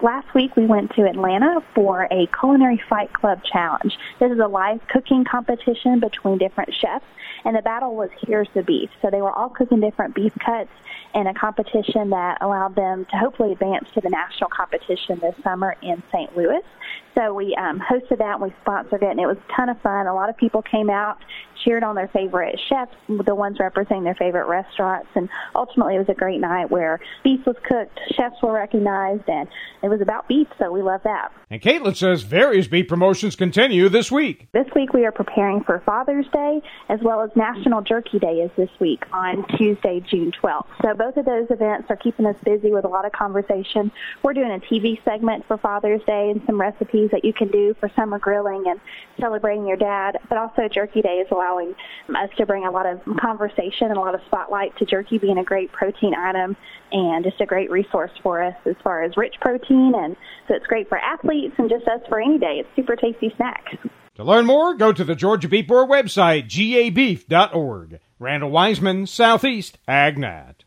last week we went to Atlanta for a Culinary Fight Club challenge. This is a live cooking competition between different chefs, and the battle was Here's the Beef. So they were all cooking different beef cuts in a competition that allowed them to hopefully advance to the national competition this summer in St. Louis. So we hosted that and we sponsored it, and it was a ton of fun. A lot of people came out, cheered on their favorite chefs, the ones representing their favorite restaurants, and ultimately it was a great night where beef was cooked, chefs were recognized, and it was about beef, so we love that. And Caitlin says various beef promotions continue this week. This week we are preparing for Father's Day, as well as National Jerky Day is this week on Tuesday, June 12th. So both of those events are keeping us busy with a lot of conversation. We're doing a TV segment for Father's Day and some recipes that you can do for summer grilling and celebrating your dad, but also Jerky Day is allowing us to bring a lot of conversation and a lot of spotlight to jerky being a great protein item and just a great resource for us as far as rich protein, and so it's great for athletes and just us for any day. It's a super tasty snack. To learn more, go to the Georgia Beef Board website, gabeef.org. Randall Wiseman, Southeast AgNet.